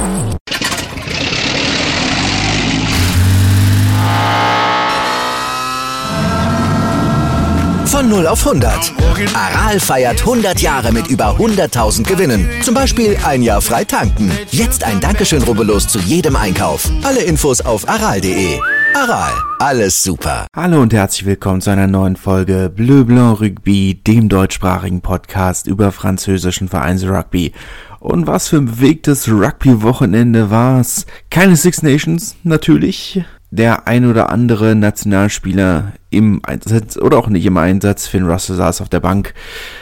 Von 0 auf 100. Aral feiert 100 Jahre mit über 100.000 Gewinnen. Zum Beispiel ein Jahr frei tanken. Jetzt ein Dankeschön, rubbellos zu jedem Einkauf. Alle Infos auf aral.de. Aral, alles super. Hallo und herzlich willkommen zu einer neuen Folge Bleu Blanc Rugby, dem deutschsprachigen Podcast über französischen Vereinsrugby. Und was für ein bewegtes Rugby-Wochenende war's. Keine Six Nations, natürlich. Der ein oder andere Nationalspieler im Einsatz oder auch nicht im Einsatz. Finn Russell saß auf der Bank.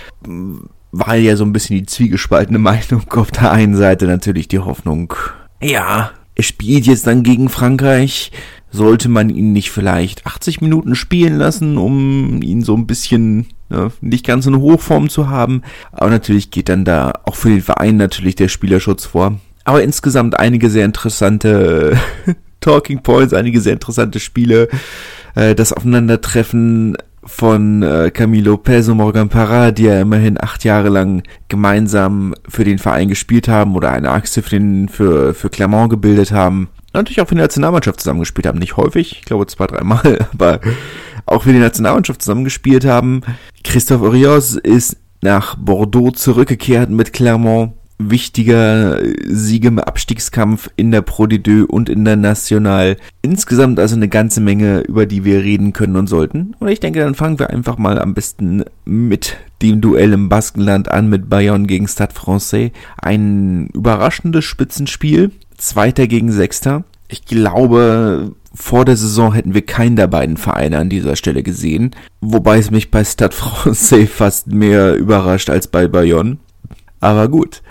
War ja so ein bisschen die zwiegespaltene Meinung. Auf der einen Seite natürlich die Hoffnung, ja, er spielt jetzt dann gegen Frankreich. Sollte man ihn nicht vielleicht 80 Minuten spielen lassen, um ihn so ein bisschen nicht ganz in Hochform zu haben. Aber natürlich geht dann da auch für den Verein natürlich der Spielerschutz vor. Aber insgesamt einige sehr interessante Talking Points, einige sehr interessante Spiele. Das Aufeinandertreffen von Camille Lopez und Morgan Parra, die ja immerhin 8 Jahre lang gemeinsam für den Verein gespielt haben oder eine Achse für Clermont gebildet haben. Natürlich auch für die Nationalmannschaft zusammengespielt haben. Nicht häufig, ich glaube 2-3 Mal, aber auch für die Nationalmannschaft zusammengespielt haben. Christophe Urios ist nach Bordeaux zurückgekehrt mit Clermont. Wichtiger Sieg im Abstiegskampf in der Pro D2 und in der National. Insgesamt also eine ganze Menge, über die wir reden können und sollten. Und ich denke, dann fangen wir einfach mal am besten mit dem Duell im Baskenland an, mit Bayonne gegen Stade Français. Ein überraschendes Spitzenspiel. 2. gegen 6. Ich glaube, vor der Saison hätten wir keinen der beiden Vereine an dieser Stelle gesehen. Wobei es mich bei Stade Français fast mehr überrascht als bei Bayonne. Aber gut,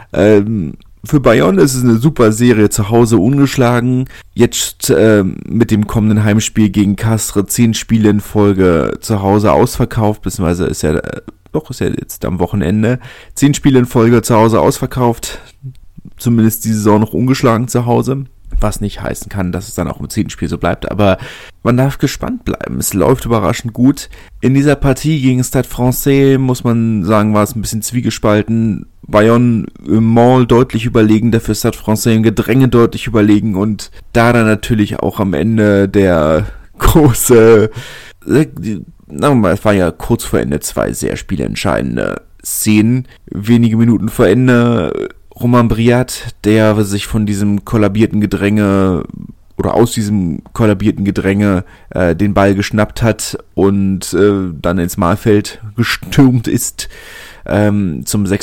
für Bayonne ist es eine super Serie, zu Hause ungeschlagen. Jetzt mit dem kommenden Heimspiel gegen Castres 10 Spiele in Folge zu Hause ausverkauft, beziehungsweise ist ja jetzt am Wochenende 10 Spiele in Folge zu Hause ausverkauft. Zumindest die Saison noch ungeschlagen zu Hause. Was nicht heißen kann, dass es dann auch im 10. Spiel so bleibt. Aber man darf gespannt bleiben. Es läuft überraschend gut. In dieser Partie gegen Stade Français, muss man sagen, war es ein bisschen zwiegespalten. Bayonne im Maul deutlich überlegen, dafür Stade Français im Gedränge deutlich überlegen. Und da dann natürlich auch am Ende der große, sagen wir mal, es war ja kurz vor Ende 2 sehr spielentscheidende Szenen. Wenige Minuten vor Ende Romain Briat, der sich von diesem kollabierten Gedränge oder aus diesem kollabierten Gedränge den Ball geschnappt hat und dann ins Mahlfeld gestürmt ist zum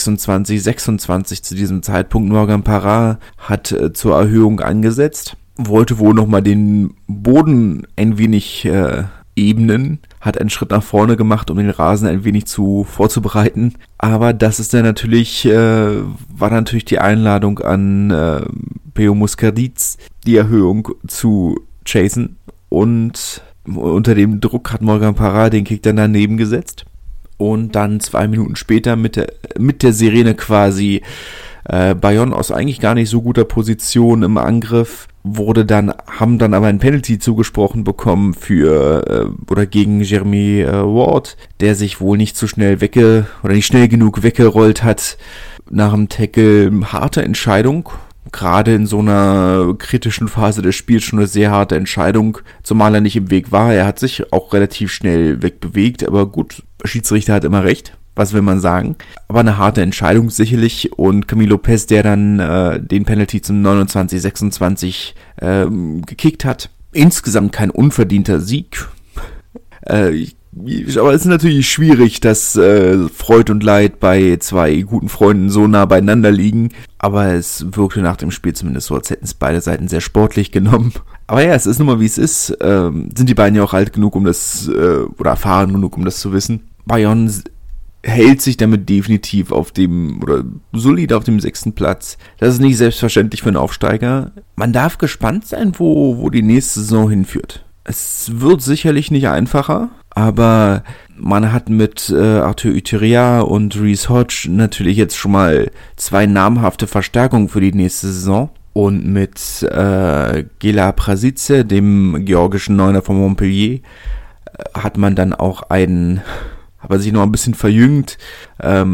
26 zu diesem Zeitpunkt. Morgan Parra hat zur Erhöhung angesetzt, wollte wohl nochmal den Boden ein wenig ebnen, hat einen Schritt nach vorne gemacht, um den Rasen ein wenig vorzubereiten. Aber das ist dann natürlich, war natürlich die Einladung an Peo Muscarditz, die Erhöhung zu chasen. Und unter dem Druck hat Morgan Parra den Kick dann daneben gesetzt. Und dann 2 Minuten später mit der Sirene quasi Bayonne aus eigentlich gar nicht so guter Position im Angriff haben dann aber ein Penalty zugesprochen bekommen gegen Jeremy Ward, der sich wohl nicht so schnell nicht schnell genug weggerollt hat nach dem Tackle. Harte Entscheidung, gerade in so einer kritischen Phase des Spiels schon eine sehr harte Entscheidung, zumal er nicht im Weg war. Er hat sich auch relativ schnell wegbewegt, aber gut, Schiedsrichter hat immer recht. Was will man sagen? Aber eine harte Entscheidung sicherlich. Und Camille Lopez, der dann den Penalty zum 29-26 gekickt hat. Insgesamt kein unverdienter Sieg. Aber es ist natürlich schwierig, dass Freud und Leid bei 2 guten Freunden so nah beieinander liegen. Aber es wirkte nach dem Spiel zumindest so, als hätten es beide Seiten sehr sportlich genommen. Aber ja, es ist nun mal wie es ist. Sind die beiden ja auch alt genug, oder erfahren genug, um das zu wissen. Bayonne hält sich damit definitiv solid auf dem 6. Platz. Das ist nicht selbstverständlich für einen Aufsteiger. Man darf gespannt sein, wo die nächste Saison hinführt. Es wird sicherlich nicht einfacher, aber man hat mit Arthur Utria und Reece Hodge natürlich jetzt schon mal 2 namhafte Verstärkungen für die nächste Saison. Und mit Gela Prasice, dem georgischen Neuner von Montpellier, hat man dann auch aber sich noch ein bisschen verjüngt.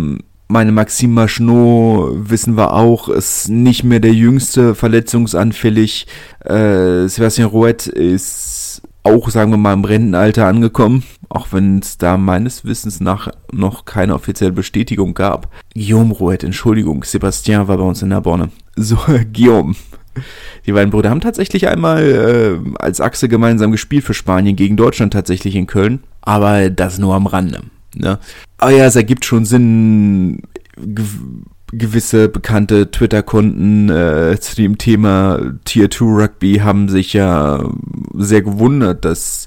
Meine Maxime Machenot, wissen wir auch, ist nicht mehr der jüngste, verletzungsanfällig. Sébastien Rouet ist auch, sagen wir mal, im Rentenalter angekommen, auch wenn es da meines Wissens nach noch keine offizielle Bestätigung gab. Guillaume Rouet, Entschuldigung, Sébastien war bei uns in Narbonne. So, Guillaume. Die beiden Brüder haben tatsächlich einmal als Achse gemeinsam gespielt für Spanien gegen Deutschland tatsächlich in Köln, aber das nur am Rande. Ne? Aber ja, es ergibt schon Sinn, gewisse bekannte Twitter-Konten zu dem Thema Tier 2 Rugby haben sich ja sehr gewundert, dass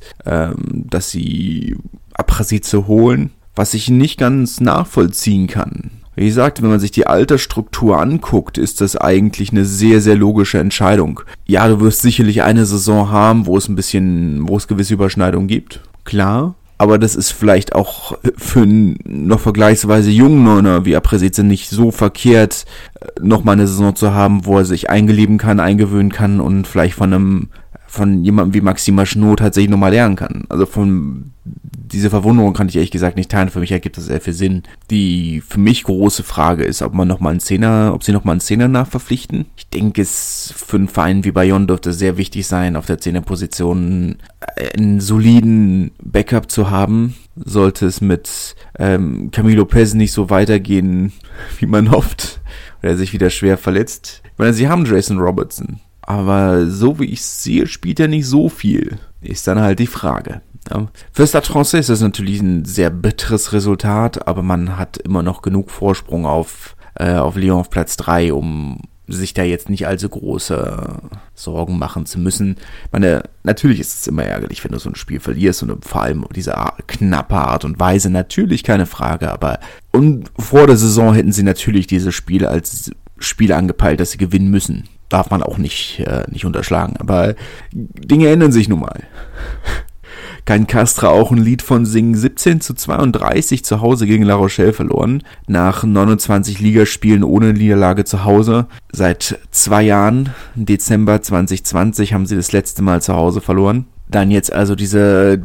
sie Aprazice holen, was ich nicht ganz nachvollziehen kann. Wie gesagt, wenn man sich die Altersstruktur anguckt, ist das eigentlich eine sehr, sehr logische Entscheidung. Ja, du wirst sicherlich eine Saison haben, wo es gewisse Überschneidungen gibt. Klar. Aber das ist vielleicht auch für einen noch vergleichsweise jungen Neuner wie Aprazice nicht so verkehrt, nochmal eine Saison zu haben, wo er sich eingewöhnen kann und vielleicht von jemandem wie Maxime Machenot tatsächlich nochmal lernen kann. Also diese Verwunderung kann ich ehrlich gesagt nicht teilen. Für mich ergibt das sehr viel Sinn. Die für mich große Frage ist, ob sie nochmal einen Zehner nachverpflichten. Ich denke, es für einen Verein wie Bayonne dürfte sehr wichtig sein, auf der Zehnerposition einen soliden Backup zu haben. Sollte es mit Camille Lopez nicht so weitergehen, wie man hofft, oder er sich wieder schwer verletzt. Ich meine, sie haben Jason Robertson. Aber so wie ich es sehe, spielt er nicht so viel. Ist dann halt die Frage. Ja. Für Stade Français ist das natürlich ein sehr bitteres Resultat, aber man hat immer noch genug Vorsprung auf Lyon auf Platz 3, um sich da jetzt nicht allzu große Sorgen machen zu müssen. Ich meine, natürlich ist es immer ärgerlich, wenn du so ein Spiel verlierst und vor allem auf diese knappe Art und Weise, natürlich keine Frage, und vor der Saison hätten sie natürlich dieses Spiel als Spiel angepeilt, das sie gewinnen müssen. Darf man auch nicht unterschlagen. Aber Dinge ändern sich nun mal. Kann Castres auch ein Lied von singen? 17:32 zu Hause gegen La Rochelle verloren. Nach 29 Ligaspielen ohne Niederlage zu Hause. Seit 2 Jahren, Dezember 2020, haben sie das letzte Mal zu Hause verloren. Dann jetzt also diese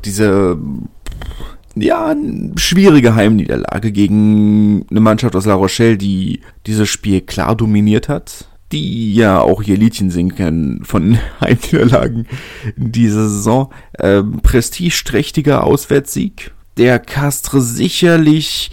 schwierige Heimniederlage gegen eine Mannschaft aus La Rochelle, die dieses Spiel klar dominiert hat. Die ja auch ihr Liedchen singen können von Heimniederlagen in dieser Saison. Prestigeträchtiger Auswärtssieg, der Castres sicherlich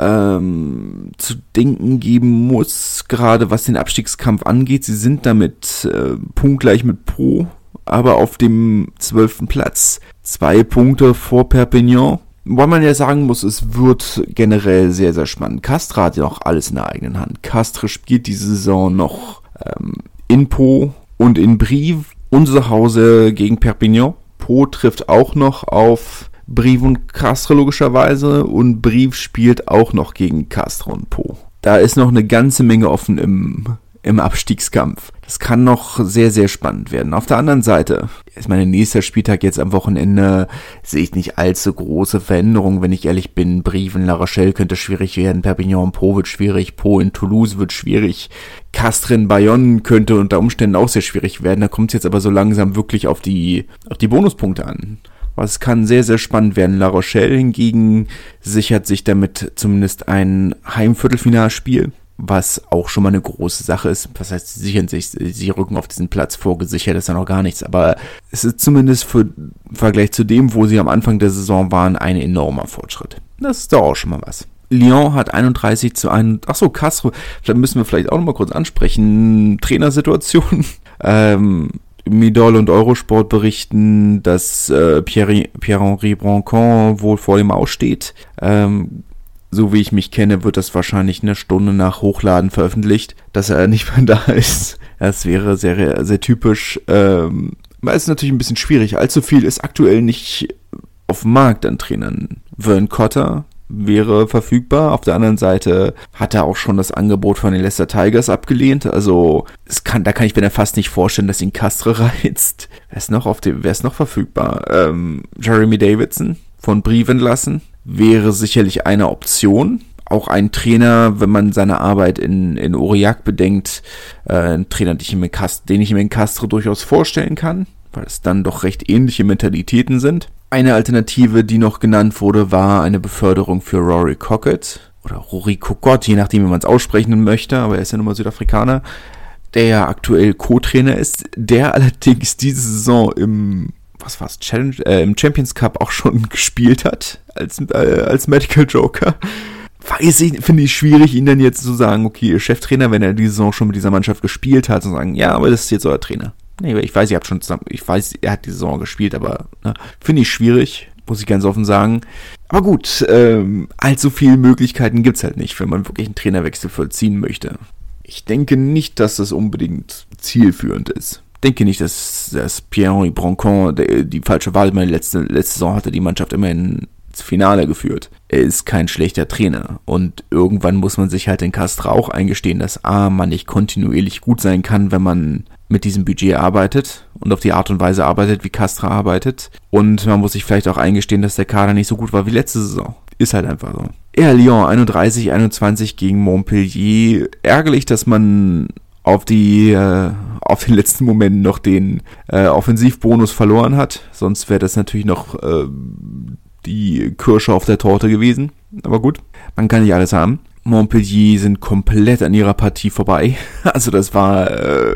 zu denken geben muss, gerade was den Abstiegskampf angeht. Sie sind damit punktgleich mit Pau, aber auf dem 12. Platz. 2 Punkte vor Perpignan. Wobei man ja sagen muss, es wird generell sehr, sehr spannend. Castres hat ja noch alles in der eigenen Hand. Castres spielt diese Saison noch in Pau und in Brive und zu Hause gegen Perpignan. Pau trifft auch noch auf Brive und Castres logischerweise und Brive spielt auch noch gegen Castres und Pau. Da ist noch eine ganze Menge offen im Abstiegskampf. Das kann noch sehr, sehr spannend werden. Auf der anderen Seite ist mein nächster Spieltag jetzt am Wochenende, sehe ich nicht allzu große Veränderungen, wenn ich ehrlich bin. Brive in La Rochelle könnte schwierig werden, Perpignan in Pau wird schwierig, Pau in Toulouse wird schwierig, Castres in Bayonne könnte unter Umständen auch sehr schwierig werden. Da kommt es jetzt aber so langsam wirklich auf die Bonuspunkte an. Was kann sehr, sehr spannend werden. La Rochelle hingegen sichert sich damit zumindest ein Heimviertelfinalspiel, was auch schon mal eine große Sache ist. Was heißt, sie rücken auf diesen Platz vor, gesichert ist ja noch gar nichts, aber es ist zumindest im Vergleich zu dem, wo sie am Anfang der Saison waren, ein enormer Fortschritt. Das ist doch auch schon mal was. Lyon hat 31:1. Achso, Castres, da müssen wir vielleicht auch noch mal kurz ansprechen. Trainersituation. Midol und Eurosport berichten, dass Pierre-Henri Brancon wohl vor dem Aussteht. So wie ich mich kenne, wird das wahrscheinlich eine Stunde nach Hochladen veröffentlicht, dass er nicht mehr da ist. Das wäre sehr, sehr typisch. Es ist natürlich ein bisschen schwierig. Allzu viel ist aktuell nicht auf dem Markt an Trainern. Vern Cotter wäre verfügbar. Auf der anderen Seite hat er auch schon das Angebot von den Leicester Tigers abgelehnt. Also da kann ich mir fast nicht vorstellen, dass ihn Castres reizt. Wer ist noch verfügbar? Jeremy Davidson von Brive entlassen. Wäre sicherlich eine Option. Auch ein Trainer, wenn man seine Arbeit in Aurillac bedenkt, ein Trainer, den ich mir in Castres durchaus vorstellen kann, weil es dann doch recht ähnliche Mentalitäten sind. Eine Alternative, die noch genannt wurde, war eine Beförderung für Rory Cockett oder Rory Kokot, je nachdem, wie man es aussprechen möchte, aber er ist ja nun mal Südafrikaner, der ja aktuell Co-Trainer ist, der allerdings diese Saison im Champions Cup auch schon gespielt hat, als Medical Joker. Finde ich schwierig, ihn dann jetzt zu sagen, okay, Cheftrainer, wenn er die Saison schon mit dieser Mannschaft gespielt hat, zu sagen, ja, aber das ist jetzt euer Trainer. Nee, ich weiß, er hat die Saison gespielt, aber finde ich schwierig, muss ich ganz offen sagen. Aber gut, allzu viele Möglichkeiten gibt's halt nicht, wenn man wirklich einen Trainerwechsel vollziehen möchte. Ich denke nicht, dass das unbedingt zielführend ist. Ich denke nicht, dass Pierre-Henri Broncon die falsche Wahl meine letzte Saison hatte die Mannschaft immerhin ins Finale geführt. Er ist kein schlechter Trainer und irgendwann muss man sich halt in Castres auch eingestehen, dass man nicht kontinuierlich gut sein kann, wenn man mit diesem Budget arbeitet und auf die Art und Weise arbeitet, wie Castres arbeitet. Und man muss sich vielleicht auch eingestehen, dass der Kader nicht so gut war wie letzte Saison. Ist halt einfach so. Lyon 31-21 gegen Montpellier. Ärgerlich, dass man auf den letzten Moment noch den Offensivbonus verloren hat. Sonst wäre das natürlich noch die Kirsche auf der Torte gewesen. Aber gut, man kann nicht alles haben. Montpellier sind komplett an ihrer Partie vorbei. Also das war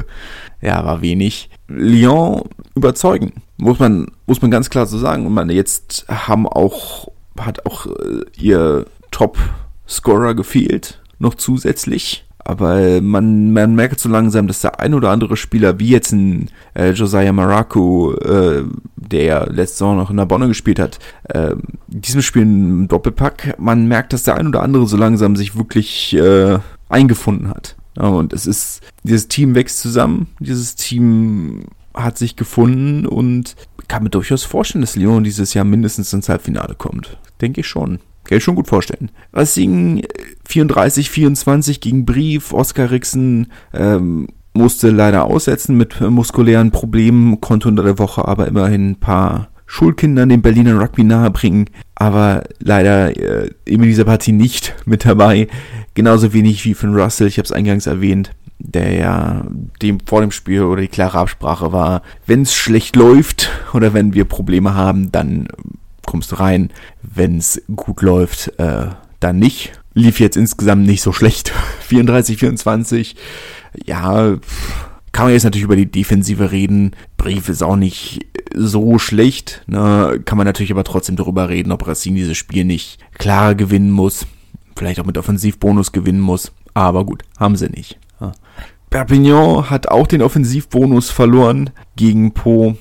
wenig. Lyon überzeugen, muss man ganz klar so sagen. Und man jetzt hat auch ihr Top-Scorer gefehlt, noch zusätzlich. Aber man merkt so langsam, dass der ein oder andere Spieler, wie jetzt ein Josiah Maraku, der ja letzte Saison noch in der Bonne gespielt hat, diesem Spiel im Doppelpack, man merkt, dass der ein oder andere so langsam sich wirklich eingefunden hat. Ja, und dieses Team wächst zusammen, dieses Team hat sich gefunden und kann mir durchaus vorstellen, dass Lyon dieses Jahr mindestens ins Halbfinale kommt. Denke ich schon. Kann ich schon gut vorstellen. Racing 34-24 gegen Brive. Oskar Rixen musste leider aussetzen mit muskulären Problemen, konnte unter der Woche aber immerhin ein paar Schulkindern den Berliner Rugby nahebringen, aber leider in dieser Partie nicht mit dabei. Genauso wenig wie Finn Russell, ich habe es eingangs erwähnt, der ja vor dem Spiel oder die klare Absprache war, wenn es schlecht läuft oder wenn wir Probleme haben, dann kommst du rein. Wenn es gut läuft, dann nicht. Lief jetzt insgesamt nicht so schlecht. 34-24. Ja, kann man jetzt natürlich über die Defensive reden. Brief ist auch nicht so schlecht. Ne? Kann man natürlich aber trotzdem darüber reden, ob Racing dieses Spiel nicht klar gewinnen muss. Vielleicht auch mit Offensivbonus gewinnen muss. Aber gut, haben sie nicht. Ja. Perpignan hat auch den Offensivbonus verloren gegen Pau.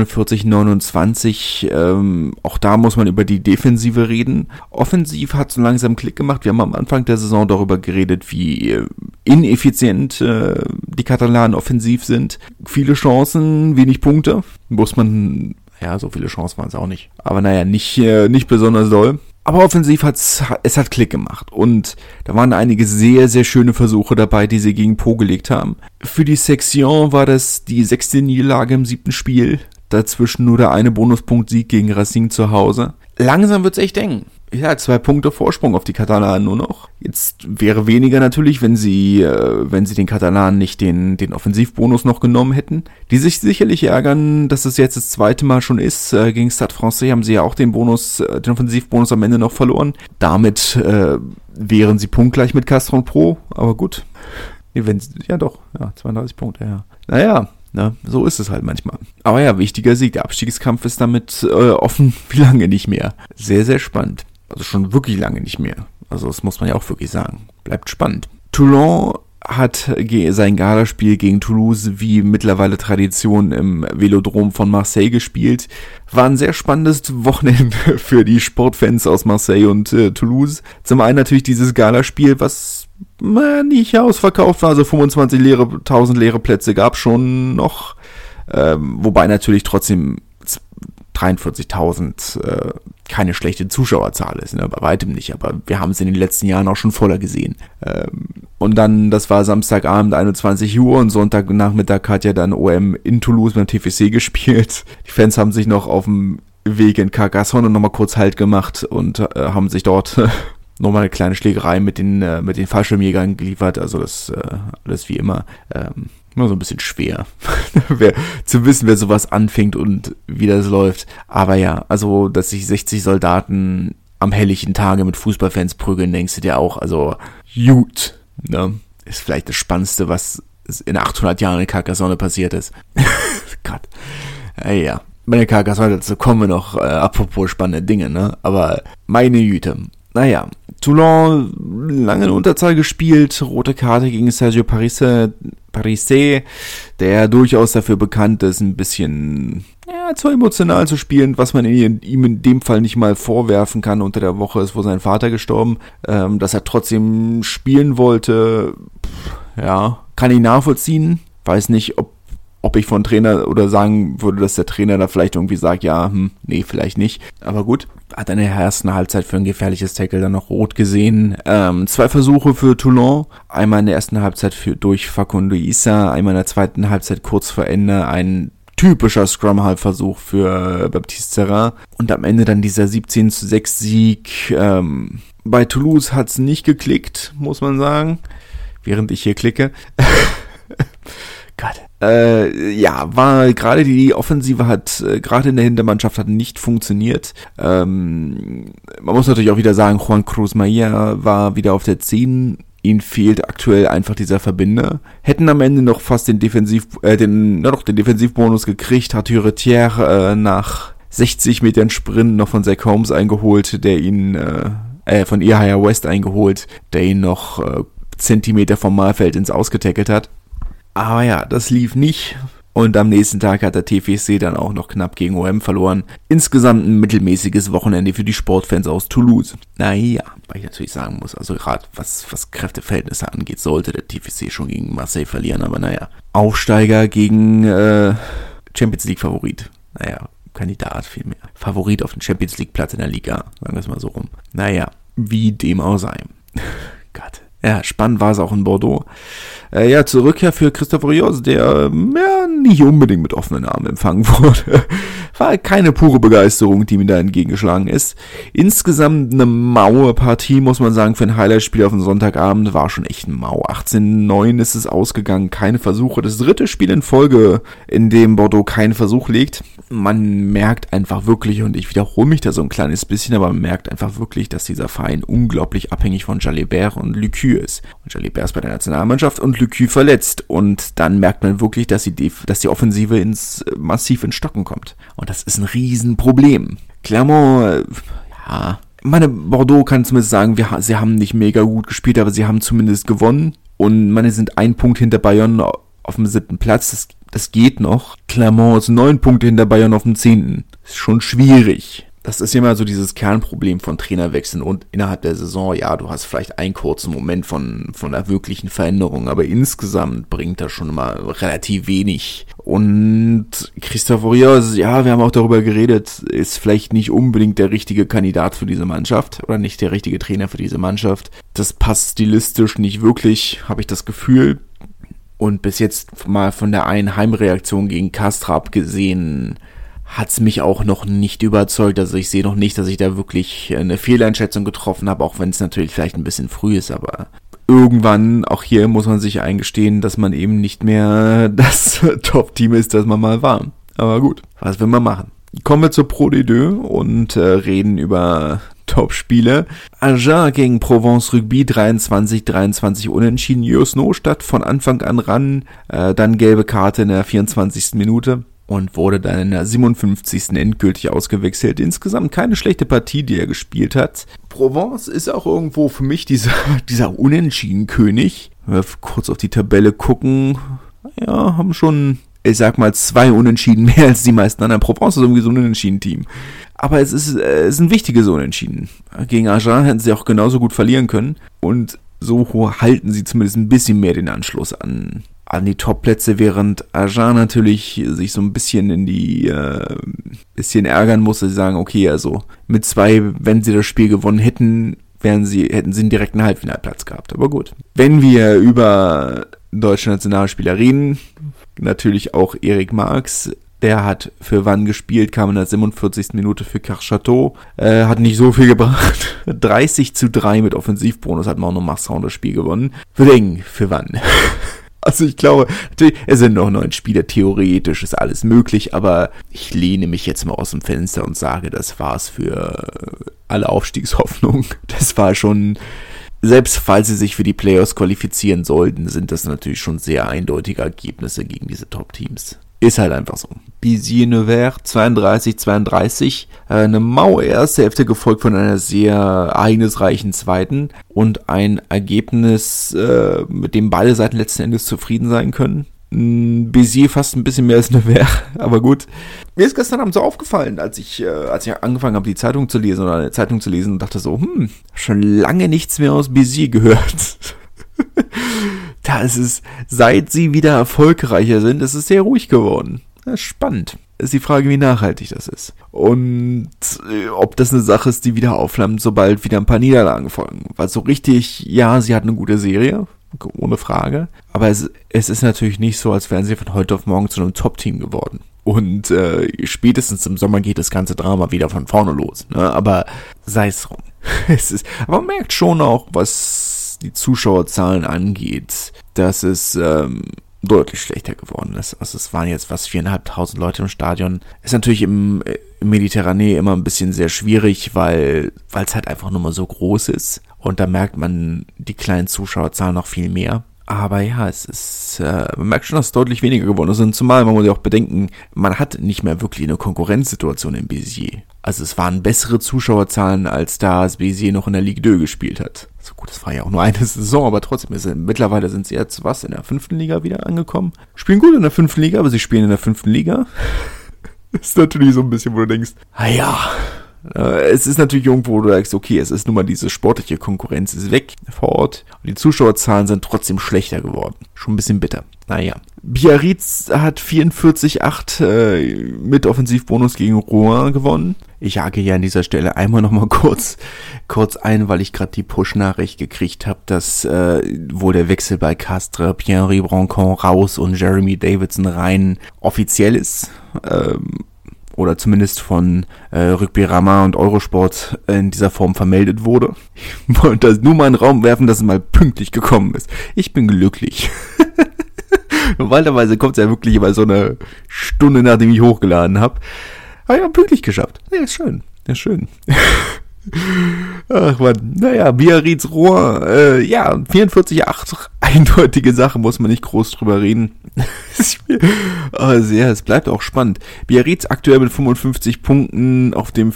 49-29, auch da muss man über die Defensive reden. Offensiv hat so langsam Klick gemacht. Wir haben am Anfang der Saison darüber geredet, wie ineffizient die Katalanen offensiv sind. Viele Chancen, wenig Punkte. So viele Chancen waren es auch nicht. Aber nicht besonders doll. Aber offensiv es hat Klick gemacht und da waren einige sehr, sehr schöne Versuche dabei, die sie gegen Pau gelegt haben. Für die Section war das die 6. Niederlage im 7. Spiel. Dazwischen nur der eine Bonuspunkt-Sieg gegen Racing zu Hause. Langsam wird's echt eng. Ja, 2 Punkte Vorsprung auf die Katalanen nur noch. Jetzt wäre weniger natürlich, wenn sie den Katalanen nicht den Offensivbonus noch genommen hätten. Die sich sicherlich ärgern, dass es jetzt das 2. Mal schon ist. Gegen Stade Francais haben sie ja auch den Offensivbonus am Ende noch verloren. Damit wären sie punktgleich mit Castres und Pau. Aber gut. 32 Punkte, ja. Naja. So ist es halt manchmal. Aber ja, wichtiger Sieg. Der Abstiegskampf ist damit offen wie lange nicht mehr. Sehr, sehr spannend. Also schon wirklich lange nicht mehr. Also das muss man ja auch wirklich sagen. Bleibt spannend. Toulon hat sein Galaspiel gegen Toulouse wie mittlerweile Tradition im Velodrom von Marseille gespielt. War ein sehr spannendes Wochenende für die Sportfans aus Marseille und Toulouse. Zum einen natürlich dieses Galaspiel, was nicht ausverkauft war, also 25.000 leere Plätze gab schon noch, wobei natürlich trotzdem 43.000 keine schlechte Zuschauerzahl ist, bei weitem nicht, aber wir haben es in den letzten Jahren auch schon voller gesehen. Und dann, das war Samstagabend 21 Uhr und Sonntagnachmittag hat ja dann OM in Toulouse beim TFC gespielt. Die Fans haben sich noch auf dem Weg in Carcassonne nochmal kurz Halt gemacht und haben sich dort nochmal eine kleine Schlägerei mit den Fallschirmjägern geliefert, also das alles wie immer. Immer so ein bisschen schwer, zu wissen, wer sowas anfängt und wie das läuft. Aber ja, also, dass sich 60 Soldaten am helllichen Tage mit Fußballfans prügeln, denkst du dir auch, also gut, ne? Ist vielleicht das Spannendste, was in 800 Jahren in Carcassonne passiert ist. Gott. Ja. Bei der Carcassonne, dazu kommen wir noch, apropos spannende Dinge, ne? Aber meine Güte. Naja, Toulon lange in Unterzahl gespielt, rote Karte gegen Sergio Parise, der durchaus dafür bekannt ist, ein bisschen zu emotional zu spielen, was man ihm in dem Fall nicht mal vorwerfen kann. Unter der Woche ist wohl sein Vater gestorben, dass er trotzdem spielen wollte, kann ich nachvollziehen. Weiß nicht, ob ich von Trainer oder sagen würde, dass der Trainer da vielleicht irgendwie sagt, nee, vielleicht nicht. Aber gut, hat in der ersten Halbzeit für ein gefährliches Tackle dann noch rot gesehen. 2 Versuche für Toulon. Einmal in der ersten Halbzeit durch Facundo Issa, einmal in der zweiten Halbzeit kurz vor Ende ein typischer Scrum-Half-Versuch für Baptiste Serra. Und am Ende dann dieser 17:6 Sieg. Bei Toulouse hat's nicht geklickt, muss man sagen. Während ich hier klicke. Gott. War gerade die Offensive hat, gerade in der Hintermannschaft hat nicht funktioniert. Man muss natürlich auch wieder sagen, Juan Cruz Maia war wieder auf der 10. Ihnen fehlt aktuell einfach dieser Verbinder. Hätten am Ende noch fast den Defensivbonus gekriegt, hat Huretière nach 60 Metern Sprint noch von Zach Holmes eingeholt, der ihn, von Ihaya West eingeholt, der ihn noch Zentimeter vom Mahlfeld ins Ausgetackelt hat. Aber ja, das lief nicht. Und am nächsten Tag hat der TFC dann auch noch knapp gegen OM verloren. Insgesamt ein mittelmäßiges Wochenende für die Sportfans aus Toulouse. Naja, weil ich natürlich sagen muss, also gerade was Kräfteverhältnisse angeht, sollte der TFC schon gegen Marseille verlieren. Aber naja, Aufsteiger gegen Champions League Favorit. Naja, Kandidat vielmehr. Favorit auf den Champions League Platz in der Liga. Sagen wir es mal so rum. Naja, wie dem auch sei. Gott. Ja, spannend war es auch in Bordeaux. Zur Rückkehr für Christophe Rios, der nicht unbedingt mit offenen Armen empfangen wurde. War keine pure Begeisterung, die mir da entgegengeschlagen ist. Insgesamt eine maue Partie, muss man sagen, für ein Highlight-Spiel auf den Sonntagabend war schon echt mau. 18:9 ist es ausgegangen, keine Versuche. Das 3. Spiel in Folge, in dem Bordeaux keinen Versuch legt. Man merkt einfach wirklich, und ich wiederhole mich da so ein kleines bisschen, aber man merkt einfach wirklich, dass dieser Verein unglaublich abhängig von Jalibert und Lucu ist. Und Jalibert ist bei der Nationalmannschaft und Lucu verletzt. Und dann merkt man wirklich, dass die Offensive massiv ins Stocken kommt. Und das ist ein Riesenproblem. Clermont, Bordeaux kann zumindest sagen, sie haben nicht mega gut gespielt, aber sie haben zumindest gewonnen. Und sind 1 Punkt hinter Bayonne auf dem 7. Platz. Das geht noch. Clermont ist 9 Punkte hinter Bayonne auf dem 10. Ist schon schwierig. Das ist ja immer so dieses Kernproblem von Trainerwechseln und innerhalb der Saison, du hast vielleicht einen kurzen Moment von einer wirklichen Veränderung, aber insgesamt bringt das schon mal relativ wenig. Und Christophe Rios, wir haben auch darüber geredet, ist vielleicht nicht unbedingt der richtige Kandidat für diese Mannschaft oder nicht der richtige Trainer für diese Mannschaft. Das passt stilistisch nicht wirklich, habe ich das Gefühl. Und bis jetzt mal von der einen Heimreaktion gegen Castres abgesehen, hat's mich auch noch nicht überzeugt. Also ich sehe noch nicht, dass ich da wirklich eine Fehleinschätzung getroffen habe, auch wenn es natürlich vielleicht ein bisschen früh ist, aber irgendwann, auch hier muss man sich eingestehen, dass man eben nicht mehr das Top-Team ist, das man mal war. Aber gut, was will man machen? Kommen wir zur Pro D2 und reden über Top-Spiele. Agen gegen Provence Rugby 23 unentschieden. Jus Neustadt von Anfang an ran, dann gelbe Karte in der 24. Minute. Und wurde dann in der 57. endgültig ausgewechselt. Insgesamt keine schlechte Partie, die er gespielt hat. Provence ist auch irgendwo für mich dieser Unentschieden-König. Wenn wir kurz auf die Tabelle gucken, haben schon, ich sag mal, 2 Unentschieden mehr als die meisten anderen. Provence ist irgendwie so ein Unentschieden-Team. Aber es ist ein wichtiges Unentschieden. Gegen Agen hätten sie auch genauso gut verlieren können. Und so halten sie zumindest ein bisschen mehr den Anschluss an die Top-Plätze, während Agen natürlich sich so ein bisschen in die bisschen ärgern musste. Sie sagen, okay, also mit 2, wenn sie das Spiel gewonnen hätten, hätten sie einen direkten Halbfinalplatz gehabt. Aber gut. Wenn wir über deutsche Nationalspieler reden, natürlich auch Erik Marx. Der hat für Vannes gespielt, kam in der 47. Minute für Carchateau, hat nicht so viel gebracht. 30:3 mit Offensivbonus hat man auch noch Masson das Spiel gewonnen. Wird eng für Vannes. Also ich glaube, natürlich, es sind noch 9 Spieler, theoretisch ist alles möglich, aber ich lehne mich jetzt mal aus dem Fenster und sage, das war's für alle Aufstiegshoffnung. Das war schon, selbst falls sie sich für die Playoffs qualifizieren sollten, sind das natürlich schon sehr eindeutige Ergebnisse gegen diese Top-Teams. Ist halt einfach so. Béziers-Nevers 32-32, eine maue erste Hälfte gefolgt von einer sehr ereignisreichen zweiten und ein Ergebnis, mit dem beide Seiten letzten Endes zufrieden sein können. Béziers fast ein bisschen mehr als Nevers, aber gut. Mir ist gestern Abend so aufgefallen, als ich angefangen habe, die Zeitung zu lesen oder eine Zeitung zu lesen und dachte so, schon lange nichts mehr aus Béziers gehört. Da ist es, seit sie wieder erfolgreicher sind, ist es sehr ruhig geworden. Das ist spannend. Ist die Frage, wie nachhaltig das ist. Und ob das eine Sache ist, die wieder aufflammt, sobald wieder ein paar Niederlagen folgen. Weil so richtig, ja, sie hat eine gute Serie, ohne Frage. Aber es ist natürlich nicht so, als wären sie von heute auf morgen zu einem Top-Team geworden. Und spätestens im Sommer geht das ganze Drama wieder von vorne los. Ne? Aber sei es drum. Aber man merkt schon auch, was die Zuschauerzahlen angeht, dass es deutlich schlechter geworden ist. Also es waren jetzt fast 4.500 Leute im Stadion. Ist natürlich im Mediterranee immer ein bisschen sehr schwierig, weil es halt einfach nur mal so groß ist. Und da merkt man die kleinen Zuschauerzahlen noch viel mehr. Aber ja, es ist, man merkt schon, dass es deutlich weniger geworden ist. Und zumal, man muss ja auch bedenken, man hat nicht mehr wirklich eine Konkurrenzsituation in Béziers. Also es waren bessere Zuschauerzahlen, als da Béziers noch in der Ligue 2 gespielt hat. So gut, das war ja auch nur eine Saison, aber trotzdem, mittlerweile sind sie jetzt in der 5. Liga wieder angekommen. Spielen gut in der 5. Liga, aber sie spielen in der 5. Liga. Das ist natürlich so ein bisschen, wo du denkst, es ist natürlich irgendwo, wo du sagst, okay, es ist nun mal diese sportliche Konkurrenz ist weg vor Ort und die Zuschauerzahlen sind trotzdem schlechter geworden. Schon ein bisschen bitter. Naja. Biarritz hat 44-8 mit Offensivbonus gegen Rouen gewonnen. Ich hake hier an dieser Stelle einmal nochmal kurz ein, weil ich gerade die Push-Nachricht gekriegt habe, dass wohl der Wechsel bei Castres, Pierre Brancon raus und Jeremy Davidson rein offiziell ist. Oder zumindest von Rugby Rama und Eurosport in dieser Form vermeldet wurde. Ich wollte das nur mal in den Raum werfen, dass es mal pünktlich gekommen ist. Ich bin glücklich. Normalerweise kommt es ja wirklich immer so eine Stunde, nachdem ich hochgeladen habe. Aber ja, pünktlich geschafft. Ja, ist schön. Ja, schön. Ach man, naja, Biarritz Rouen, 44-8, eindeutige Sache, muss man nicht groß drüber reden. Es bleibt auch spannend. Biarritz aktuell mit 55 Punkten auf dem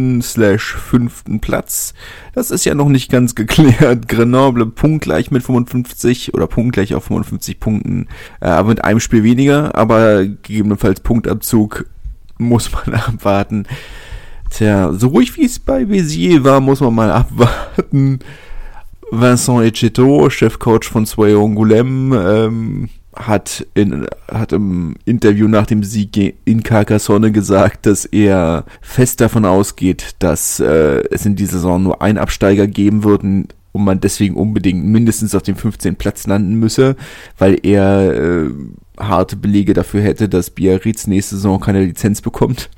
4./5. Platz. Das ist ja noch nicht ganz geklärt. Grenoble punktgleich mit 55 oder punktgleich auf 55 Punkten, aber mit einem Spiel weniger, aber gegebenenfalls Punktabzug muss man abwarten. Tja, so ruhig wie es bei Béziers war, muss man mal abwarten. Vincent Etcheto, Chefcoach von Sway Angoulême, hat im Interview nach dem Sieg in Carcassonne gesagt, dass er fest davon ausgeht, dass es in dieser Saison nur einen Absteiger geben wird und man deswegen unbedingt mindestens auf dem 15. Platz landen müsse, weil er harte Belege dafür hätte, dass Biarritz nächste Saison keine Lizenz bekommt.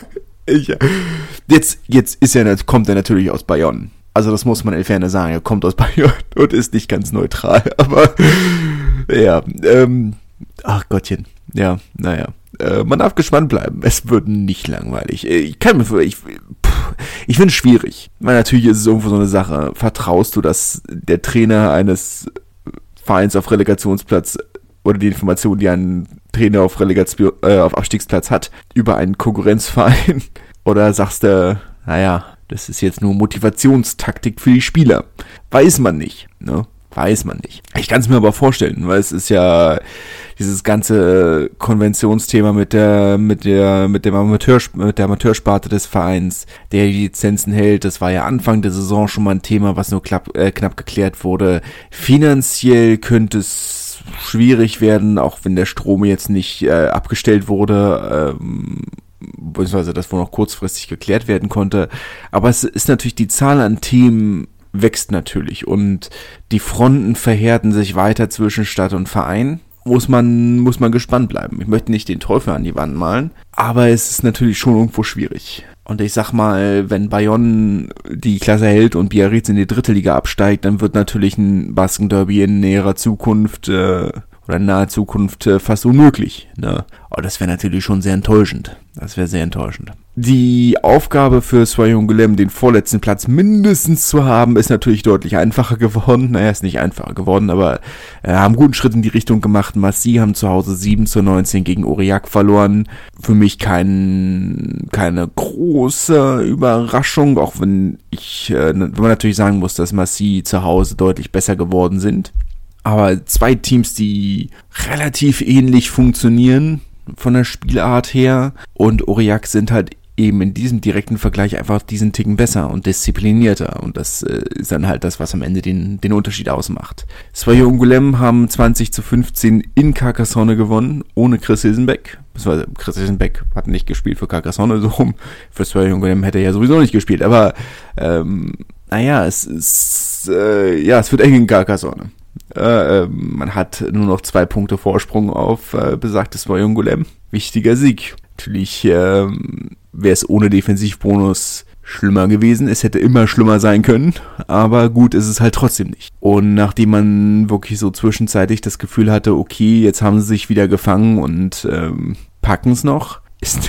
Jetzt kommt er natürlich aus Bayonne. Also das muss man in Ferne sagen, er kommt aus Bayonne und ist nicht ganz neutral, aber ja, ach Gottchen, ja, naja, man darf gespannt bleiben, es wird nicht langweilig. Ich finde es schwierig, weil natürlich ist es irgendwo so eine Sache, vertraust du, dass der Trainer eines Vereins auf Relegationsplatz oder die Information, die ein Trainer auf auf Abstiegsplatz hat, über einen Konkurrenzverein? Oder sagst du, naja, das ist jetzt nur Motivationstaktik für die Spieler? Weiß man nicht, ne? Weiß man nicht. Ich kann es mir aber vorstellen, weil es ist ja dieses ganze Konventionsthema mit der Amateursparte des Vereins, der die Lizenzen hält. Das war ja Anfang der Saison schon mal ein Thema, was nur knapp geklärt wurde. Finanziell könnte es schwierig werden, auch wenn der Strom jetzt nicht abgestellt wurde, beziehungsweise das wohl noch kurzfristig geklärt werden konnte. Aber es ist natürlich, die Zahl an Themen wächst natürlich und die Fronten verhärten sich weiter zwischen Stadt und Verein. Muss man gespannt bleiben. Ich möchte nicht den Teufel an die Wand malen, aber es ist natürlich schon irgendwo schwierig. Und ich sag mal, wenn Bayonne die Klasse hält und Biarritz in die 3. Liga absteigt, dann wird natürlich ein Basken-Derby in näherer Zukunft oder naher Zukunft fast unmöglich. Ne? Aber das wäre natürlich schon sehr enttäuschend. Das wäre sehr enttäuschend. Die Aufgabe für Soyuncu, den vorletzten Platz mindestens zu haben, ist natürlich deutlich einfacher geworden. Naja, ist nicht einfacher geworden, aber haben guten Schritt in die Richtung gemacht. Marseille haben zu Hause 7-19 gegen Aurillac verloren. Für mich keine große Überraschung, auch wenn man natürlich sagen muss, dass Marseille zu Hause deutlich besser geworden sind. Aber zwei Teams, die relativ ähnlich funktionieren von der Spielart her, und Aurillac sind halt eben in diesem direkten Vergleich einfach diesen Ticken besser und disziplinierter, und das ist dann halt das, was am Ende den Unterschied ausmacht. Soyuncu haben 20-15 in Carcassonne gewonnen, ohne Chris Hilsenbeck. Chris Hilsenbeck hat nicht gespielt für Carcassonne, so rum. Für Soyuncu hätte er ja sowieso nicht gespielt, aber es wird eng in Carcassonne. Man hat nur noch 2 Punkte Vorsprung auf besagtes Soyuncu. Wichtiger Sieg. Natürlich wäre es ohne Defensivbonus schlimmer gewesen. Es hätte immer schlimmer sein können, aber gut ist es halt trotzdem nicht. Und nachdem man wirklich so zwischenzeitlich das Gefühl hatte, okay, jetzt haben sie sich wieder gefangen und packen es noch, ich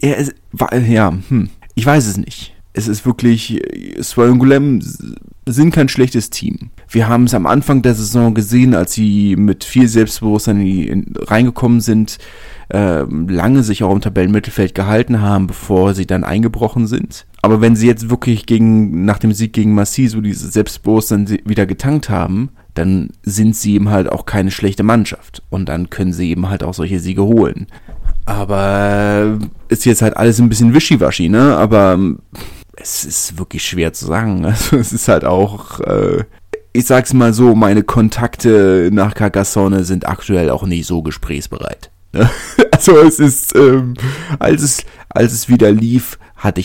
weiß es nicht. Es ist wirklich, Soyuncu sind kein schlechtes Team. Wir haben es am Anfang der Saison gesehen, als sie mit viel Selbstbewusstsein reingekommen sind, lange sich auch im Tabellenmittelfeld gehalten haben, bevor sie dann eingebrochen sind. Aber wenn sie jetzt wirklich nach dem Sieg gegen Marseille so dieses Selbstbewusstsein wieder getankt haben, dann sind sie eben halt auch keine schlechte Mannschaft. Und dann können sie eben halt auch solche Siege holen. Aber ist jetzt halt alles ein bisschen wischiwaschi, ne? Aber es ist wirklich schwer zu sagen. Also es ist halt auch, ich sag's mal so, meine Kontakte nach Carcassonne sind aktuell auch nicht so gesprächsbereit. Also es ist, als es wieder lief,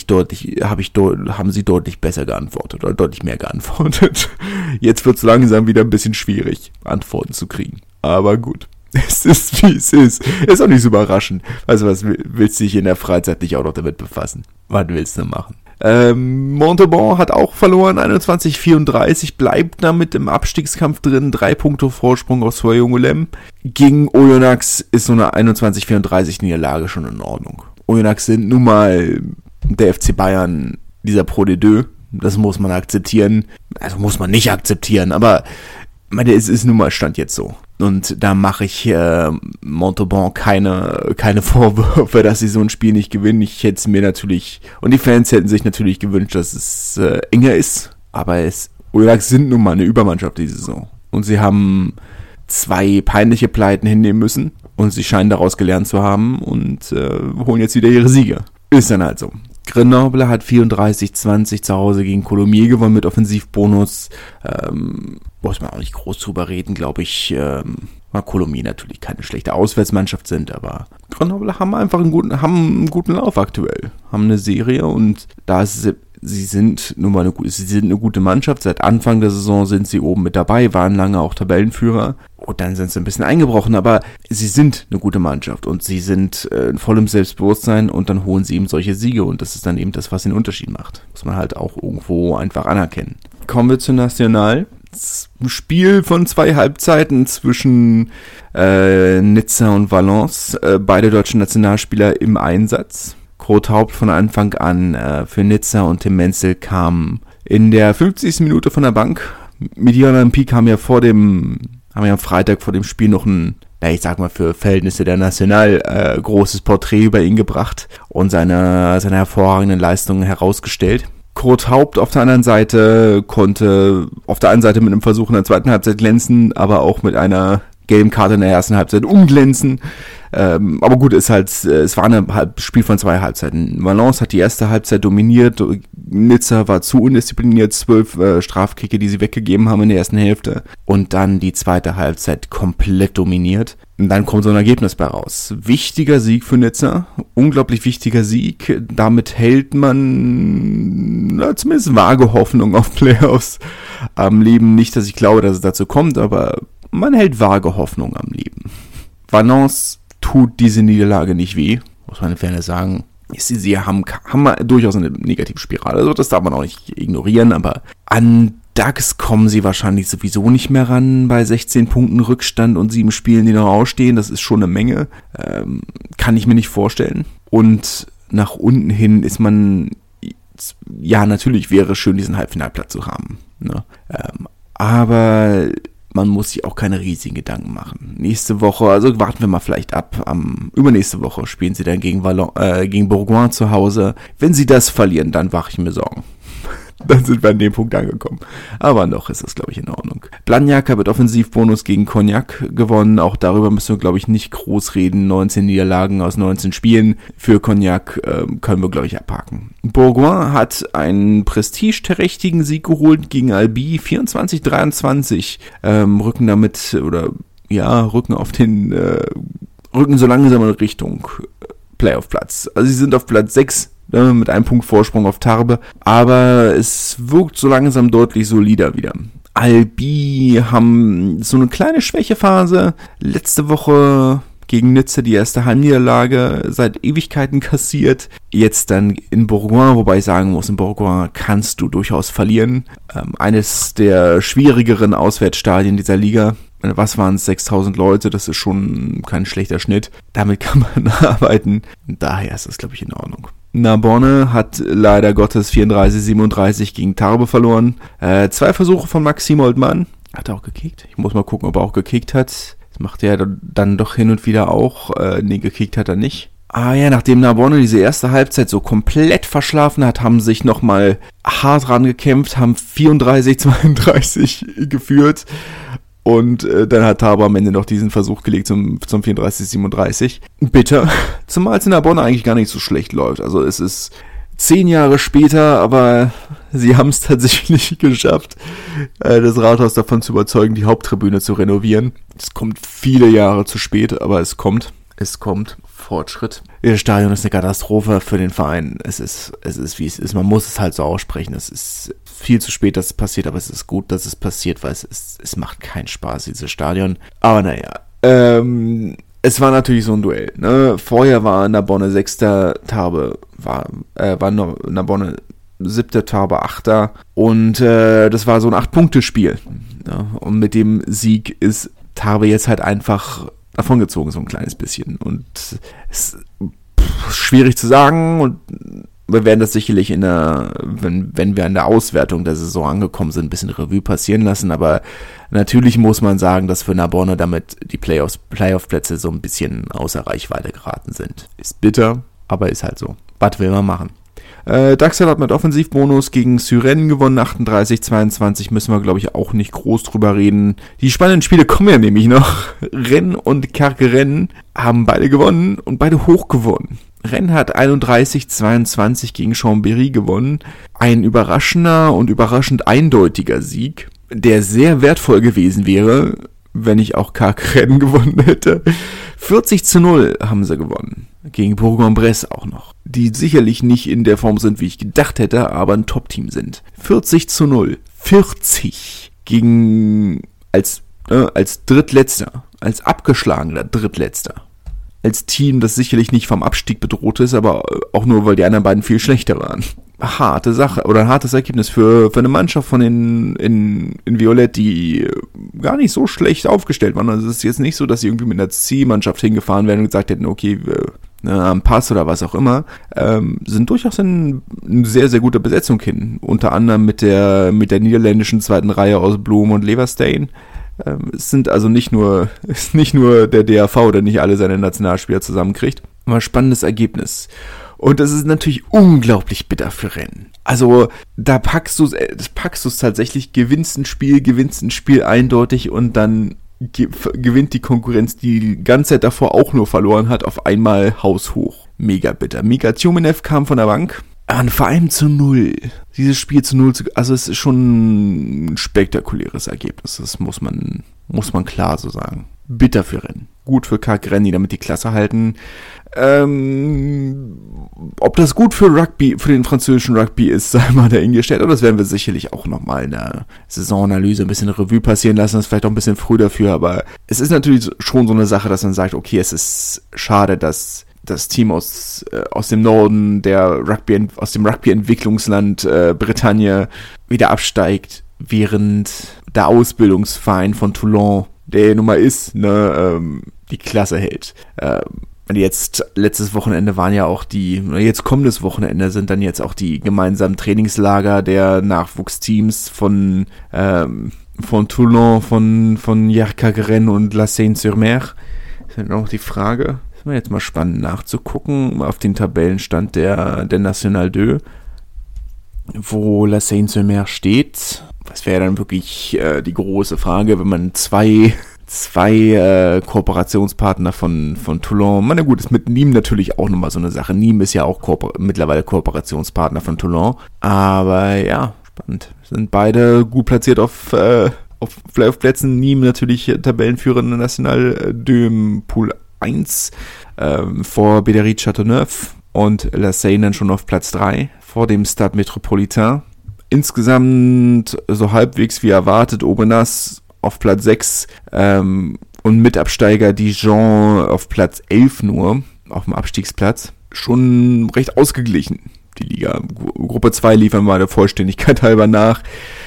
haben sie deutlich besser geantwortet oder deutlich mehr geantwortet. Jetzt wird's langsam wieder ein bisschen schwierig, Antworten zu kriegen. Aber gut. Es ist, wie es ist. Ist auch nicht so überraschend. Also was willst du dich in der Freizeit nicht auch noch damit befassen? Was willst du machen? Montauban hat auch verloren, 21-34, bleibt damit im Abstiegskampf drin, 3 Punkte Vorsprung auf Soyuncu. Gegen Oyonnax ist so eine 21-34 Niederlage schon in Ordnung. Oyonnax sind nun mal der FC Bayern, dieser Pro de Deux, das muss man akzeptieren, also muss man nicht akzeptieren, aber es ist nun mal Stand jetzt so. Und da mache ich Montauban keine Vorwürfe, dass sie so ein Spiel nicht gewinnen. Ich hätte es mir natürlich, und die Fans hätten sich natürlich gewünscht, dass es enger ist. Aber Oyonnax sind nun mal eine Übermannschaft diese Saison. Und sie haben 2 peinliche Pleiten hinnehmen müssen. Und sie scheinen daraus gelernt zu haben und holen jetzt wieder ihre Siege. Ist dann halt so. Grenoble hat 34-20 zu Hause gegen Colomiers gewonnen mit Offensivbonus. Muss man auch nicht groß drüber reden, glaube ich. Colomiers natürlich keine schlechte Auswärtsmannschaft sind, aber Grenoble haben einfach einen guten Lauf aktuell. Haben eine Serie und sie sind eine gute Mannschaft. Seit Anfang der Saison sind sie oben mit dabei, waren lange auch Tabellenführer. Und dann sind sie ein bisschen eingebrochen, aber sie sind eine gute Mannschaft und sie sind in vollem Selbstbewusstsein und dann holen sie eben solche Siege und das ist dann eben das, was den Unterschied macht. Muss man halt auch irgendwo einfach anerkennen. Kommen wir zu Nacional. Ein Spiel von 2 Halbzeiten zwischen Nizza und Valence. Beide deutschen Nationalspieler im Einsatz. Grothaupt von Anfang an für Nizza und Tim Menzel kam in der 50. Minute von der Bank. Midi Olympique haben ja am Freitag vor dem Spiel noch ich sag mal für Verhältnisse der National großes Porträt über ihn gebracht und seine hervorragenden Leistungen herausgestellt. Grothaupt auf der anderen Seite konnte mit einem Versuch in der zweiten Halbzeit glänzen, aber auch mit einer gelben Karte in der ersten Halbzeit umglänzen. Aber gut, es war ein Spiel von 2 Halbzeiten. Valence hat die erste Halbzeit dominiert, Nizza war zu undiszipliniert, 12 Strafkicke, die sie weggegeben haben in der ersten Hälfte. Und dann die zweite Halbzeit komplett dominiert. Und dann kommt so ein Ergebnis bei raus. Wichtiger Sieg für Nizza, unglaublich wichtiger Sieg. Damit hält man zumindest vage Hoffnung auf Playoffs am Leben. Nicht, dass ich glaube, dass es dazu kommt, aber man hält vage Hoffnung am Leben. Valence tut diese Niederlage nicht weh, muss man in Fairness sagen. Sie haben durchaus eine Negativspirale, also das darf man auch nicht ignorieren, aber an DAX kommen sie wahrscheinlich sowieso nicht mehr ran bei 16 Punkten Rückstand und 7 Spielen, die noch ausstehen. Das ist schon eine Menge, kann ich mir nicht vorstellen. Und nach unten hin ist man, ja, natürlich wäre es schön, diesen Halbfinalplatz zu haben, ne? Aber man muss sich auch keine riesigen Gedanken machen. Nächste Woche, also warten wir mal vielleicht ab, übernächste Woche spielen sie dann gegen Bourgoin zu Hause. Wenn sie das verlieren, dann mache ich mir Sorgen. Dann sind wir an dem Punkt angekommen. Aber noch ist das, glaube ich, in Ordnung. Blagnac hat mit Offensivbonus gegen Cognac gewonnen. Auch darüber müssen wir, glaube ich, nicht groß reden. 19 Niederlagen aus 19 Spielen. Für Cognac können wir, glaube ich, abhaken. Bourgoin hat einen prestigeträchtigen Sieg geholt gegen Albi. 24-23. Rücken so langsam in Richtung Playoff-Platz. Also sie sind auf Platz 6. Mit einem Punkt Vorsprung auf Tarbes, aber es wirkt so langsam deutlich solider wieder. Albi haben so eine kleine Schwächephase. Letzte Woche gegen Nizza die erste Heimniederlage seit Ewigkeiten kassiert. Jetzt dann in Bourgoin, wobei ich sagen muss, in Bourgoin kannst du durchaus verlieren. Eines der schwierigeren Auswärtsstadien dieser Liga. Was waren es? 6.000 Leute, das ist schon kein schlechter Schnitt. Damit kann man arbeiten. Daher ist das, glaube ich, in Ordnung. Narbonne hat leider Gottes 34-37 gegen Tarbes verloren. 2 Versuche von Maxime Oldman. Hat er auch gekickt? Ich muss mal gucken, ob er auch gekickt hat. Das macht er dann doch hin und wieder auch. Nee, gekickt hat er nicht. Ah ja, nachdem Narbonne diese erste Halbzeit so komplett verschlafen hat, haben sich nochmal hart rangekämpft, haben 34-32 geführt. Und dann hat Tarbes am Ende noch diesen Versuch gelegt zum 34-37. Bitter. Zumal es in Narbonne eigentlich gar nicht so schlecht läuft. Also es ist 10 Jahre später, aber sie haben es tatsächlich geschafft, das Rathaus davon zu überzeugen, die Haupttribüne zu renovieren. Es kommt viele Jahre zu spät, aber es kommt. Es kommt. Fortschritt. Das Stadion ist eine Katastrophe für den Verein. Es ist wie es ist. Man muss es halt so aussprechen. Es ist viel zu spät, dass es passiert, aber es ist gut, dass es passiert, weil es macht keinen Spaß, dieses Stadion. Aber naja, es war natürlich so ein Duell, ne? Vorher war Narbonne 6. Tarbes war Narbonne 7. Tarbes 8. Und das war so ein 8-Punkte-Spiel. Ja? Und mit dem Sieg ist Tarbes jetzt halt einfach davongezogen, so ein kleines bisschen. Und es ist schwierig zu sagen und wir werden das sicherlich wenn wir an der Auswertung der Saison angekommen sind, ein bisschen Revue passieren lassen, aber natürlich muss man sagen, dass für Narbonne damit die Playoff-Plätze so ein bisschen außer Reichweite geraten sind. Ist bitter, aber ist halt so. Was will man machen? Daxel hat mit Offensivbonus gegen Suresnes gewonnen, 38-22, müssen wir, glaube ich, auch nicht groß drüber reden. Die spannenden Spiele kommen ja nämlich noch. Rennes und Carqueiranne haben beide gewonnen und beide hoch gewonnen. Rennes hat 31-22 gegen Chambéry gewonnen. Ein überraschender und überraschend eindeutiger Sieg, der sehr wertvoll gewesen wäre, wenn ich auch Carqueiranne gewonnen hätte. 40-0 haben sie gewonnen. Gegen Bourg-en-Bresse auch noch. Die sicherlich nicht in der Form sind, wie ich gedacht hätte, aber ein Top-Team sind. 40-0. 40 gegen als Drittletzter, als abgeschlagener Drittletzter. Als Team, das sicherlich nicht vom Abstieg bedroht ist, aber auch nur, weil die anderen beiden viel schlechter waren. Harte Sache oder ein hartes Ergebnis für eine Mannschaft von in Violett, die gar nicht so schlecht aufgestellt waren. Also es ist jetzt nicht so, dass sie irgendwie mit einer C-Mannschaft hingefahren wären und gesagt hätten, okay, am Pass oder was auch immer, sind durchaus in sehr, sehr guter Besetzung hin. Unter anderem mit der niederländischen zweiten Reihe aus Blum und Leverstein. Es sind also nicht nur der DAV, der nicht alle seine Nationalspieler zusammenkriegt. Aber spannendes Ergebnis. Und das ist natürlich unglaublich bitter für Rennes. Also da packst du es tatsächlich, gewinnst ein Spiel eindeutig und dann gewinnt die Konkurrenz, die ganze Zeit davor auch nur verloren hat, auf einmal haushoch. Mega bitter. Mika Tjumenev kam von der Bank. Und vor allem zu 0. Dieses Spiel zu 0, also es ist schon ein spektakuläres Ergebnis. Das muss man klar so sagen. Bitter für Rennes. Gut für Carqueiranne, die damit die Klasse halten. Ob das gut für den französischen Rugby ist, sei mal dahingestellt. Aber das werden wir sicherlich auch nochmal in der Saisonanalyse ein bisschen Revue passieren lassen. Das ist vielleicht auch ein bisschen früh dafür, aber es ist natürlich schon so eine Sache, dass man sagt, okay, es ist schade, dass das Team aus dem Norden aus dem Rugby-Entwicklungsland Bretagne wieder absteigt, während der Ausbildungsverein von Toulon, der nun mal ist, die Klasse hält. Jetzt, letztes Wochenende waren ja auch jetzt kommendes Wochenende sind dann jetzt auch die gemeinsamen Trainingslager der Nachwuchsteams von Toulon, von Yerkagren und La Seine-sur-Mer. Das ist dann auch die Frage, ist mir jetzt mal spannend nachzugucken, auf den Tabellenstand der National 2, wo La Seine-sur-Mer steht. Das wäre dann wirklich die große Frage, wenn man zwei Kooperationspartner von Toulon. Na gut, ist mit Nîmes natürlich auch nochmal so eine Sache. Nîmes ist ja auch mittlerweile Kooperationspartner von Toulon. Aber ja, spannend. Sind beide gut platziert auf Playoff-Plätzen. Nîmes natürlich Tabellenführer in der National 2 im Pool 1 vor Bédéry Châteauneuf und La Seine dann schon auf Platz 3 vor dem Stade Métropolitain. Insgesamt so halbwegs wie erwartet Aubenas auf Platz 6 und Mitabsteiger Dijon auf Platz 11 nur, auf dem Abstiegsplatz. Schon recht ausgeglichen, die Liga. Gruppe 2 liefern wir der Vollständigkeit halber nach.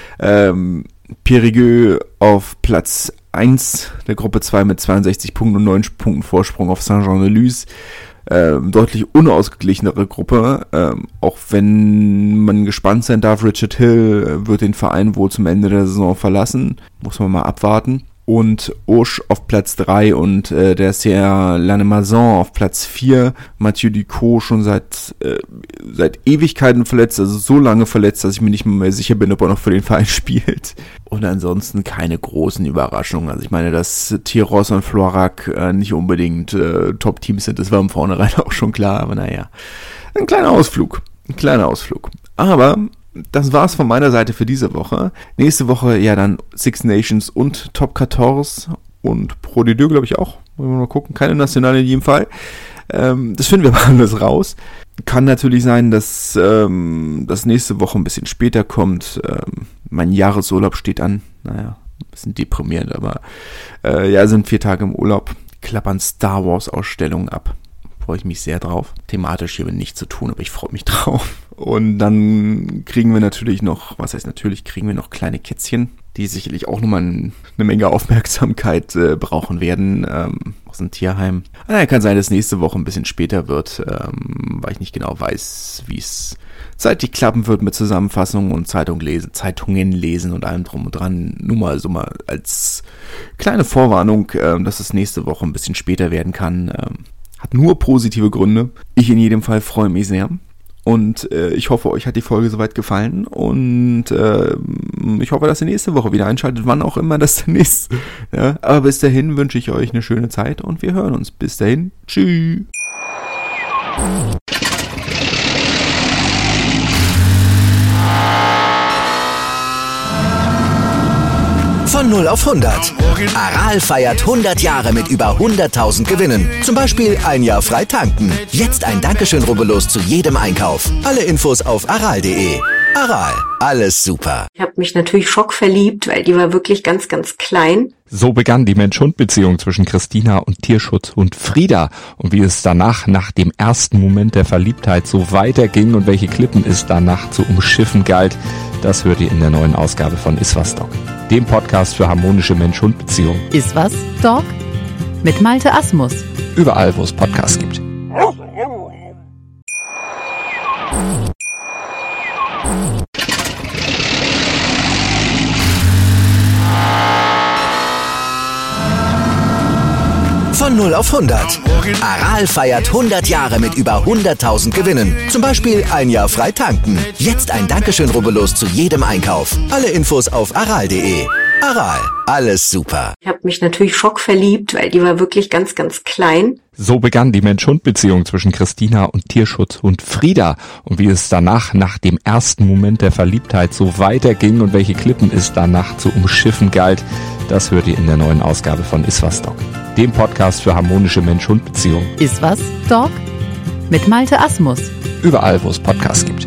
Périgueux auf Platz 1 der Gruppe 2 mit 62 Punkten und 9 Punkten Vorsprung auf Saint-Jean-de-Luz. Deutlich unausgeglichenere Gruppe, auch wenn man gespannt sein darf, Richard Hill wird den Verein wohl zum Ende der Saison verlassen, muss man mal abwarten. Und Auch auf Platz 3 und der Serre Lannemezan auf Platz 4. Mathieu Ducot schon seit Ewigkeiten verletzt, also so lange verletzt, dass ich mir nicht mehr sicher bin, ob er noch für den Verein spielt. Und ansonsten keine großen Überraschungen. Also ich meine, dass Tyros und Floirac nicht unbedingt Top-Teams sind, das war im Vornherein auch schon klar, aber naja, ein kleiner Ausflug. Aber das war's von meiner Seite für diese Woche. Nächste Woche ja dann Six Nations und Top 14 und Pro D2, glaube ich auch. Wollen wir mal gucken. Keine Nationale in jedem Fall. Das finden wir aber alles raus. Kann natürlich sein, dass das nächste Woche ein bisschen später kommt. Mein Jahresurlaub steht an. Naja, ein bisschen deprimierend, aber sind 4 Tage im Urlaub. Klappern Star Wars Ausstellungen ab. Freue ich mich sehr drauf. Thematisch hier mit nichts zu tun, aber ich freue mich drauf. Und dann kriegen wir natürlich noch kleine Kätzchen, die sicherlich auch nochmal eine Menge Aufmerksamkeit brauchen werden aus dem Tierheim. Kann sein, dass nächste Woche ein bisschen später wird, weil ich nicht genau weiß, wie es zeitlich klappen wird mit Zusammenfassungen und Zeitungen lesen und allem drum und dran. Nur mal so mal als kleine Vorwarnung, dass es nächste Woche ein bisschen später werden kann. Hat nur positive Gründe. Ich in jedem Fall freue mich sehr. Und ich hoffe, euch hat die Folge soweit gefallen. Und ich hoffe, dass ihr nächste Woche wieder einschaltet, wann auch immer das denn ist. Ja, aber bis dahin wünsche ich euch eine schöne Zeit und wir hören uns. Bis dahin. Tschüss. Von 0 auf 100. Aral feiert 100 Jahre mit über 100.000 Gewinnen. Zum Beispiel ein Jahr frei tanken. Jetzt ein Dankeschön, rubbellos zu jedem Einkauf. Alle Infos auf aral.de. Aral, alles super. Ich habe mich natürlich schockverliebt, weil die war wirklich ganz, ganz klein. So begann die Mensch-Hund-Beziehung zwischen Christina und Tierschutzhund Frieda. Und wie es danach, nach dem ersten Moment der Verliebtheit, so weiterging und welche Klippen es danach zu umschiffen galt, das hört ihr in der neuen Ausgabe von Iswas Dog, dem Podcast für harmonische Mensch-Hund-Beziehungen. Iswas Dog mit Malte Asmus. Überall, wo es Podcasts gibt. Von 0 auf 100. Aral feiert 100 Jahre mit über 100.000 Gewinnen. Zum Beispiel ein Jahr frei tanken. Jetzt ein Dankeschön, rubbellos zu jedem Einkauf. Alle Infos auf aral.de. Aral, alles super. Ich habe mich natürlich schockverliebt, weil die war wirklich ganz, ganz klein. So begann die Mensch-Hund-Beziehung zwischen Christina und Tierschutzhund Frieda. Und wie es danach, nach dem ersten Moment der Verliebtheit, so weiterging und welche Klippen es danach zu umschiffen galt, das hört ihr in der neuen Ausgabe von Iswas Dog, dem Podcast für harmonische Mensch-Hund-Beziehungen. Iswas Dog mit Malte Asmus. Überall, wo es Podcasts gibt.